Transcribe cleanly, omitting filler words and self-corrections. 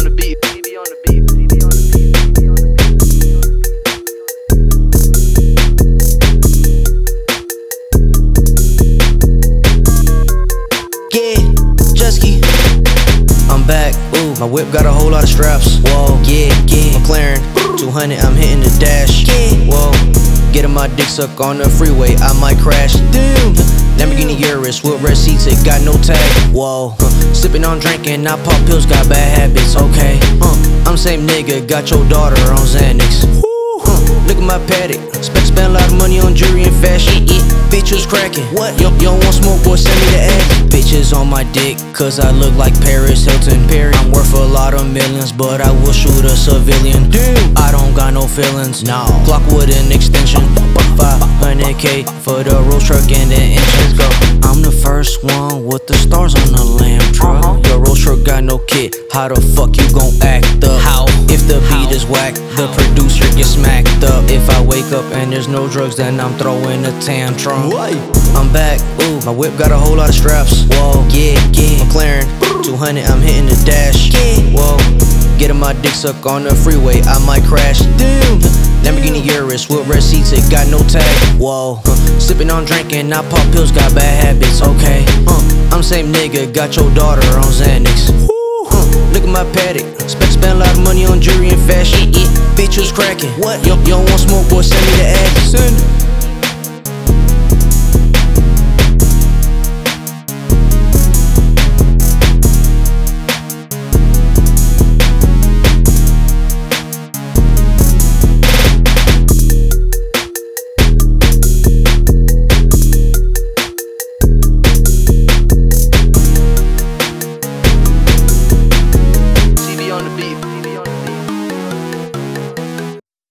on the beat. PB on the beat. PB on the beat. Yeah, Jusky, I'm back. Ooh, my whip got a whole lot of straps. Whoa, yeah, McLaren 200, I'm hitting the dash. Yeah, whoa, getting my dick sucked on the freeway, I might crash. Damn, Lamborghini Urus with red seats, it got no tag. Whoa, sipping on drinking, I pop pills, got bad habits. Okay, I'm same nigga, got your daughter on Xanax. Look at my paddock, spend a lot of money on jewelry and fashion. Bitches cracking. What? You don't want smoke, boy, send me the ad. Bitches on my dick, cause I look like Paris Hilton. I'm worth a lot of millions, but I will shoot a civilian. Damn, I don't got no feelings. No, clock with an extension. 500K for the Rolls truck and the engines. Go. I'm the first one with the stars on the lamb truck. Your Rolls truck got no kit. How the fuck you gon' act up? How? If the beat is whack, the producer gets smacked up. If I wake up and there's no drugs, then I'm throwing a tantrum. I'm back, ooh, my whip got a whole lot of straps. Whoa, yeah, McLaren 200, I'm hitting the dash. Whoa, getting my dick sucked on the freeway, I might crash. Damn, Lamborghini Urus with red seats, it got no tag. Whoa, sipping on drinking, I pop pills, got bad habits. Okay, I'm same nigga, got your daughter on Xanax. Look at my paddock, spend a lot of money on jewelry and fashion. Bitches cracking. What? You don't want smoke, boy, send me the ad. Send.